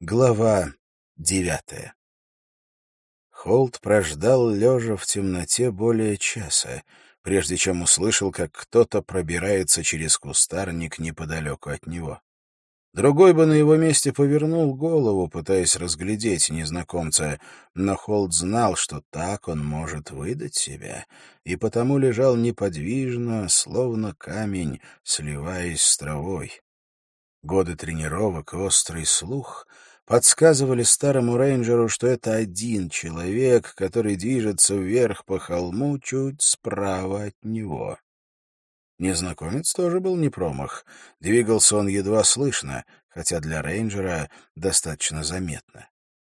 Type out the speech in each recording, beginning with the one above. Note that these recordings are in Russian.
Глава 9. Холт прождал, лежа в темноте, более часа, прежде чем услышал, как кто-то пробирается через кустарник неподалеку от него. Другой бы на его месте повернул голову, пытаясь разглядеть незнакомца, но Холт знал, что так он может выдать себя, и потому лежал неподвижно, словно камень, сливаясь с травой. Годы тренировок и острый слух подсказывали старому рейнджеру, что это один человек, который движется вверх по холму чуть справа от него. Незнакомец тоже был не промах. Двигался он едва слышно, хотя для рейнджера достаточно заметно.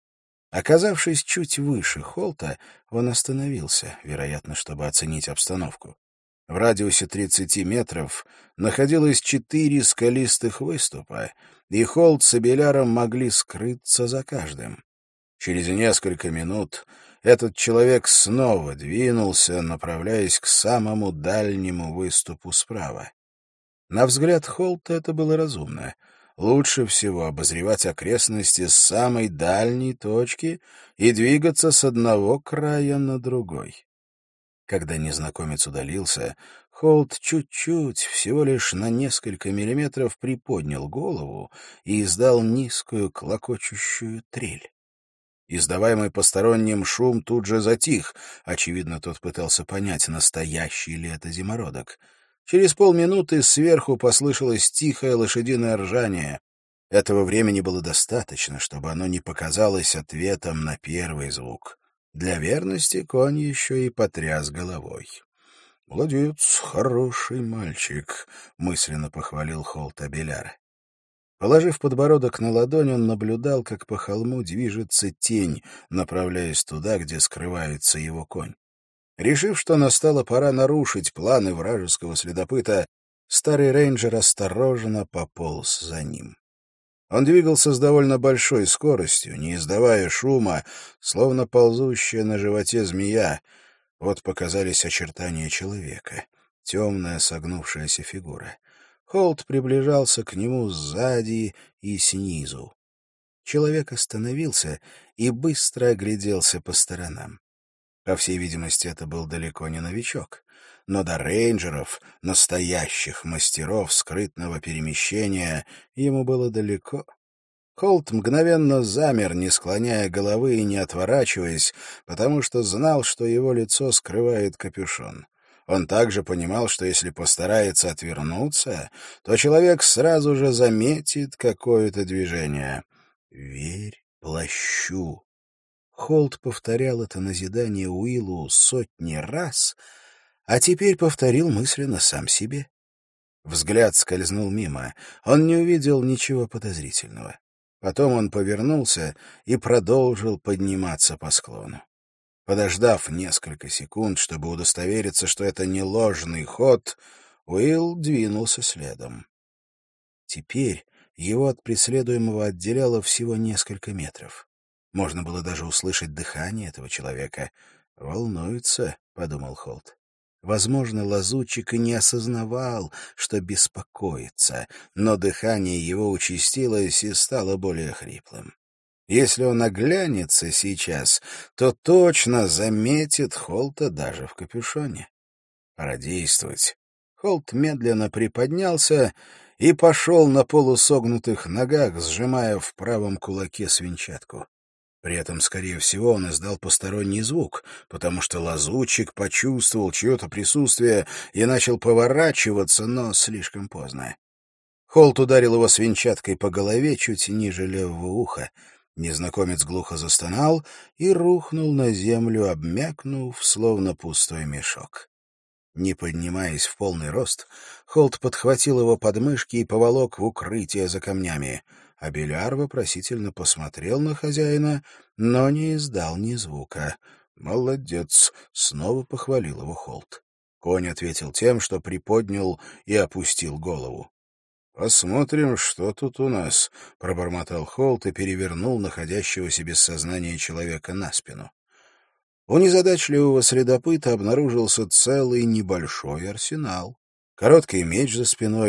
Оказавшись чуть выше Холта, он остановился, вероятно, чтобы оценить обстановку. В радиусе 30 метров находилось 4 скалистых выступа, и Холт с Абеляром могли скрыться за каждым. Через несколько минут этот человек снова двинулся, направляясь к самому дальнему выступу справа. На взгляд Холта это было разумно. Лучше всего обозревать окрестности с самой дальней точки и двигаться с одного края на другой. Когда незнакомец удалился, Холт чуть-чуть, всего лишь на несколько миллиметров, приподнял голову и издал низкую клокочущую трель. Издаваемый посторонним шум тут же затих. Очевидно, тот пытался понять, настоящий ли это зимородок. Через полминуты сверху послышалось тихое лошадиное ржание. Этого времени было достаточно, чтобы оно не показалось ответом на первый звук. Для верности конь еще и потряс головой. «Молодец, хороший мальчик», — мысленно похвалил Холт Абеляра. Положив подбородок на ладонь, он наблюдал, как по холму движется тень, направляясь туда, где скрывается его конь. Решив, что настала пора нарушить планы вражеского следопыта, старый рейнджер осторожно пополз за ним. Он двигался с довольно большой скоростью, не издавая шума, словно ползущая на животе змея. Вот показались очертания человека, темная согнувшаяся фигура. Холт приближался к нему сзади и снизу. Человек остановился и быстро огляделся по сторонам. По всей видимости, это был далеко не новичок. Но до рейнджеров, настоящих мастеров скрытного перемещения, ему было далеко. Холт мгновенно замер, не склоняя головы и не отворачиваясь, потому что знал, что его лицо скрывает капюшон. Он также понимал, что если постарается отвернуться, то человек сразу же заметит какое-то движение. «Верь плащу». Холт повторял это назидание Уиллу сотни раз, а теперь повторил мысленно сам себе. Взгляд скользнул мимо. Он не увидел ничего подозрительного. Потом он повернулся и продолжил подниматься по склону. Подождав несколько секунд, чтобы удостовериться, что это не ложный ход, Уилл двинулся следом. Теперь его от преследуемого отделяло всего несколько метров. Можно было даже услышать дыхание этого человека. «Волнуется», — подумал Холт. Возможно, лазутчик и не осознавал, что беспокоится, но дыхание его участилось и стало более хриплым. Если он оглянется сейчас, то точно заметит Холта даже в капюшоне. Пора действовать. Холт медленно приподнялся и пошел на полусогнутых ногах, сжимая в правом кулаке свинчатку. При этом, скорее всего, он издал посторонний звук, потому что лазутчик почувствовал чье-то присутствие и начал поворачиваться, но слишком поздно. Холт ударил его свинчаткой по голове чуть ниже левого уха. Незнакомец глухо застонал и рухнул на землю, обмякнув, словно пустой мешок. Не поднимаясь в полный рост, Холт подхватил его подмышки и поволок в укрытие за камнями. Абеляр вопросительно посмотрел на хозяина, но не издал ни звука. «Молодец!» — снова похвалил его Холт. Конь ответил тем, что приподнял и опустил голову. «Посмотрим, что тут у нас», — пробормотал Холт и перевернул находящегося без сознания человека на спину. У незадачливого следопыта обнаружился целый небольшой арсенал. Короткий меч за спиной,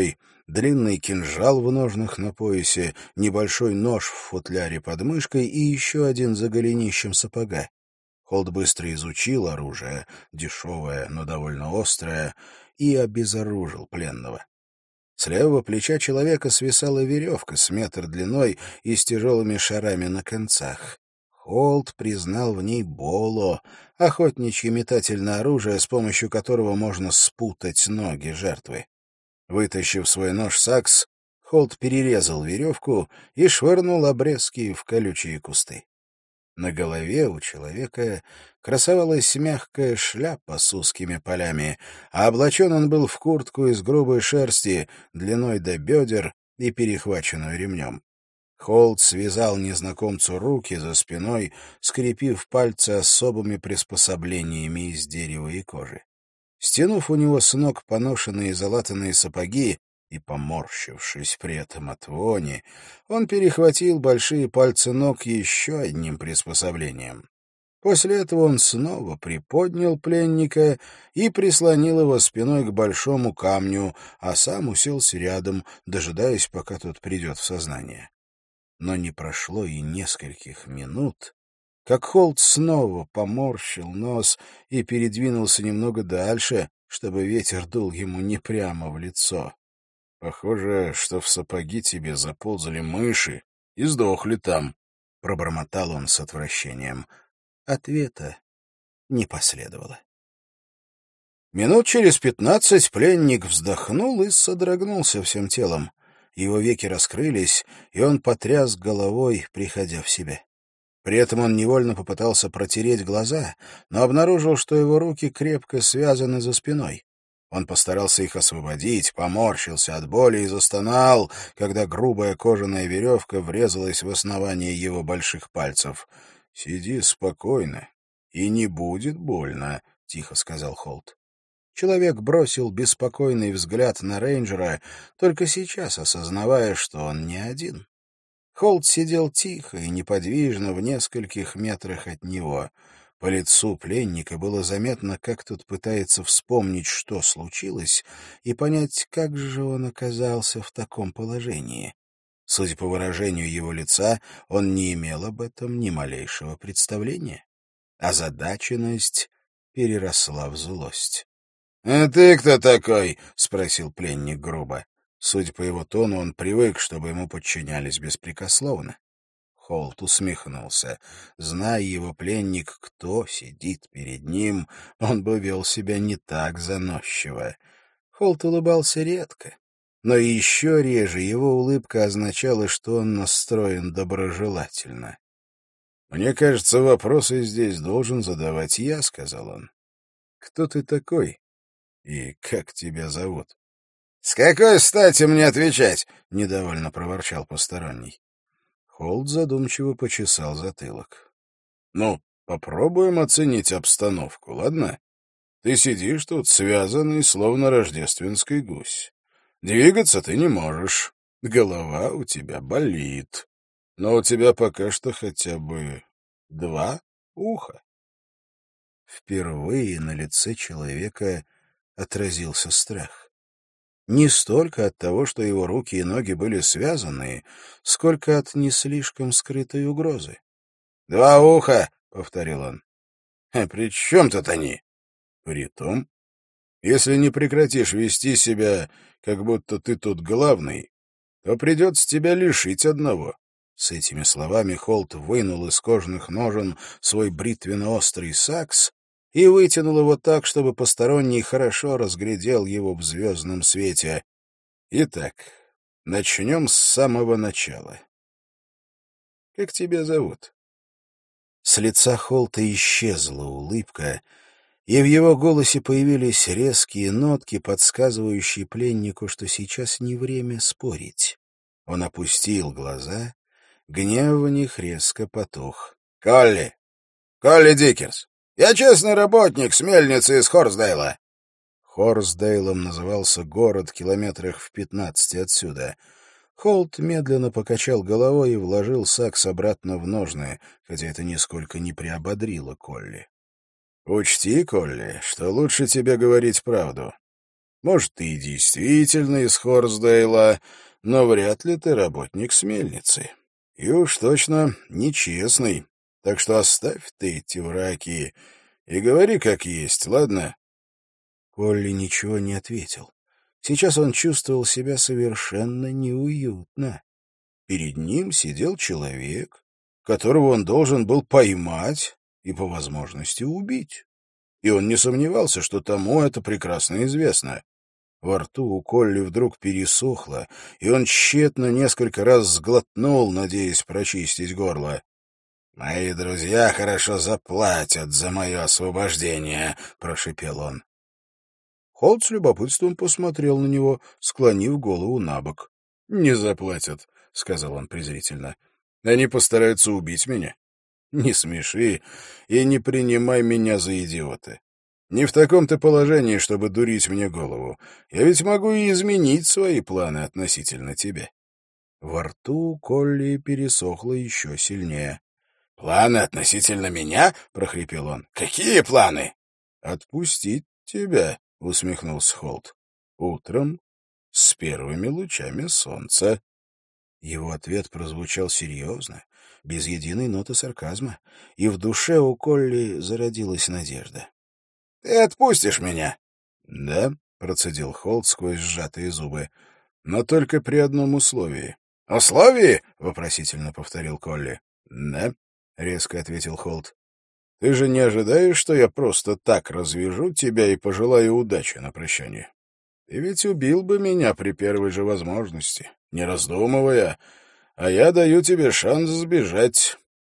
длинный кинжал в ножнах на поясе, небольшой нож в футляре под мышкой и еще один за голенищем сапога. Холт быстро изучил оружие, дешевое, но довольно острое, и обезоружил пленного. С левого плеча человека свисала веревка с метр длиной и с тяжелыми шарами на концах. Холт признал в ней боло, охотничье метательное оружие, с помощью которого можно спутать ноги жертвы. Вытащив свой нож-сакс, Холт перерезал веревку и швырнул обрезки в колючие кусты. На голове у человека красовалась мягкая шляпа с узкими полями, а облачен он был в куртку из грубой шерсти, длиной до бедер и перехваченную ремнем. Холт связал незнакомцу руки за спиной, скрепив пальцы особыми приспособлениями из дерева и кожи. Стянув у него с ног поношенные залатанные сапоги и поморщившись при этом от вони, он перехватил большие пальцы ног еще одним приспособлением. После этого он снова приподнял пленника и прислонил его спиной к большому камню, а сам уселся рядом, дожидаясь, пока тот придет в сознание. Но не прошло и нескольких минут, как Холт снова поморщил нос и передвинулся немного дальше, чтобы ветер дул ему не прямо в лицо. — Похоже, что в сапоги тебе заползали мыши и сдохли там, — пробормотал он с отвращением. Ответа не последовало. Минут через 15 пленник вздохнул и содрогнулся всем телом. Его веки раскрылись, и он потряс головой, приходя в себя. При этом он невольно попытался протереть глаза, но обнаружил, что его руки крепко связаны за спиной. Он постарался их освободить, поморщился от боли и застонал, когда грубая кожаная веревка врезалась в основание его больших пальцев. — Сиди спокойно, и не будет больно, — тихо сказал Холт. Человек бросил беспокойный взгляд на рейнджера, только сейчас осознавая, что он не один. Холт сидел тихо и неподвижно в нескольких метрах от него. По лицу пленника было заметно, как тот пытается вспомнить, что случилось, и понять, как же он оказался в таком положении. Судя по выражению его лица, он не имел об этом ни малейшего представления. Озадаченность переросла в злость. — А ты кто такой? — спросил пленник грубо. Судя по его тону, он привык, чтобы ему подчинялись беспрекословно. Холт усмехнулся. Зная его пленник, кто сидит перед ним, он бы вел себя не так заносчиво. Холт улыбался редко, но еще реже его улыбка означала, что он настроен доброжелательно. — Мне кажется, вопросы здесь должен задавать я, — сказал он. — Кто ты такой и как тебя зовут? — С какой стати мне отвечать? — недовольно проворчал посторонний. Холт задумчиво почесал затылок. — Ну, попробуем оценить обстановку, ладно? Ты сидишь тут связанный, словно рождественский гусь. Двигаться ты не можешь, голова у тебя болит, но у тебя пока что хотя бы 2 уха. Впервые на лице человека отразился страх. Не столько от того, что его руки и ноги были связаны, сколько от не слишком скрытой угрозы. — 2 уха, — повторил он. — А при чем тут они? — Притом, если не прекратишь вести себя, как будто ты тут главный, то придется тебя лишить одного. С этими словами Холт вынул из кожаных ножен свой бритвенно-острый сакс и вытянул его так, чтобы посторонний хорошо разглядел его в звездном свете. Итак, начнем с самого начала. Как тебя зовут? С лица Холта исчезла улыбка, и в его голосе появились резкие нотки, подсказывающие пленнику, что сейчас не время спорить. Он опустил глаза, гнев в них резко потух. — Колли! Колли Дикерс! Я честный работник с мельницы из Хорсдейла. Хорсдейлом назывался город километрах в 15 отсюда. Холт медленно покачал головой и вложил сакс обратно в ножны, хотя это нисколько не приободрило Колли. — Учти, Колли, что лучше тебе говорить правду. Может, ты и действительно из Хорсдейла, но вряд ли ты работник с мельницы. И уж точно нечестный. Так что оставь ты эти враки и говори как есть, ладно?» Колли ничего не ответил. Сейчас он чувствовал себя совершенно неуютно. Перед ним сидел человек, которого он должен был поймать и, по возможности, убить. И он не сомневался, что тому это прекрасно известно. Во рту у Колли вдруг пересохло, и он тщетно несколько раз сглотнул, надеясь прочистить горло. «Мои друзья хорошо заплатят за мое освобождение», — прошипел он. Холт с любопытством посмотрел на него, склонив голову на бок. «Не заплатят», — сказал он презрительно. «Они постараются убить меня. Не смеши и не принимай меня за идиота. Не в таком-то положении, чтобы дурить мне голову. Я ведь могу и изменить свои планы относительно тебя». Во рту Колли пересохло еще сильнее. «Планы относительно меня?» — прохрипел он. «Какие планы?» «Отпустить тебя», — усмехнулся Холт. «Утром с первыми лучами солнца». Его ответ прозвучал серьезно, без единой ноты сарказма, и в душе у Колли зародилась надежда. «Ты отпустишь меня?» «Да», — процедил Холт сквозь сжатые зубы, — «но только при одном условии». «Условии?» — вопросительно повторил Колли. «Да», — резко ответил Холт. «Ты же не ожидаешь, что я просто так развяжу тебя и пожелаю удачи на прощание? Ты ведь убил бы меня при первой же возможности, не раздумывая, а я даю тебе шанс сбежать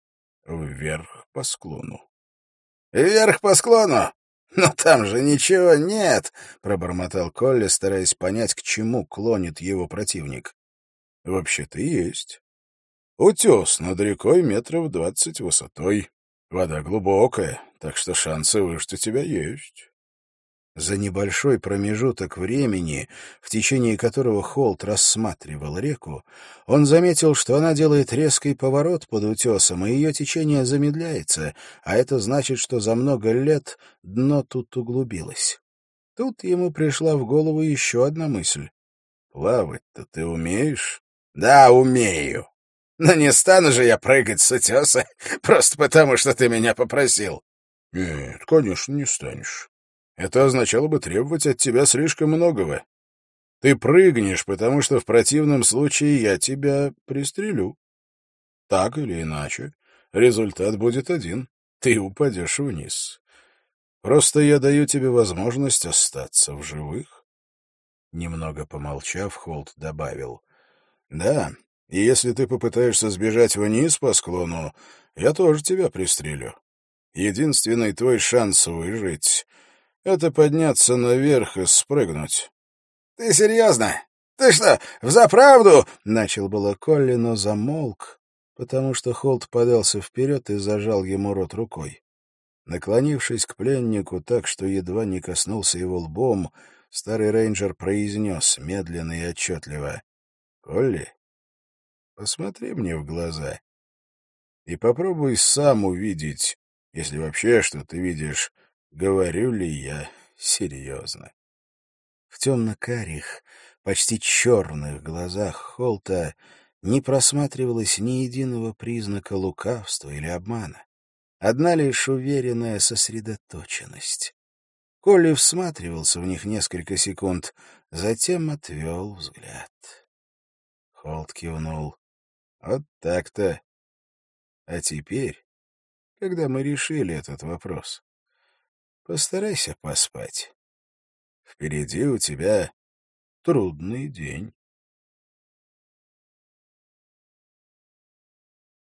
вверх по склону». «Вверх по склону? Но там же ничего нет!» — пробормотал Колли, стараясь понять, к чему клонит его противник. «Вообще-то есть. Утес над рекой 20 метров высотой. Вода глубокая, так что шансы выжить у тебя есть». За небольшой промежуток времени, в течение которого Холт рассматривал реку, он заметил, что она делает резкий поворот под утесом, и ее течение замедляется, а это значит, что за много лет дно тут углубилось. Тут ему пришла в голову еще одна мысль. «Плавать-то ты умеешь?» «Да, умею. Но не стану же я прыгать с утеса просто потому, что ты меня попросил». «Нет, конечно, не станешь. Это означало бы требовать от тебя слишком многого. Ты прыгнешь, потому что в противном случае я тебя пристрелю. Так или иначе, результат будет один. Ты упадешь вниз. Просто я даю тебе возможность остаться в живых». Немного помолчав, Холт добавил. «Да, и если ты попытаешься сбежать вниз по склону, я тоже тебя пристрелю. Единственный твой шанс выжить — это подняться наверх и спрыгнуть». «Ты серьезно? Ты что, взаправду?» — начал было Колли, но замолк, потому что Холт подался вперед и зажал ему рот рукой. Наклонившись к пленнику так, что едва не коснулся его лбом, старый рейнджер произнес медленно и отчетливо: «Колли, посмотри мне в глаза и попробуй сам увидеть, если вообще что ты видишь, говорю ли я серьезно». В темно-карих, почти черных глазах Холта не просматривалось ни единого признака лукавства или обмана. Одна лишь уверенная сосредоточенность. Колли всматривался в них несколько секунд, затем отвел взгляд. Холт кивнул. «Вот так-то. А теперь, когда мы решили этот вопрос, постарайся поспать. Впереди у тебя трудный день».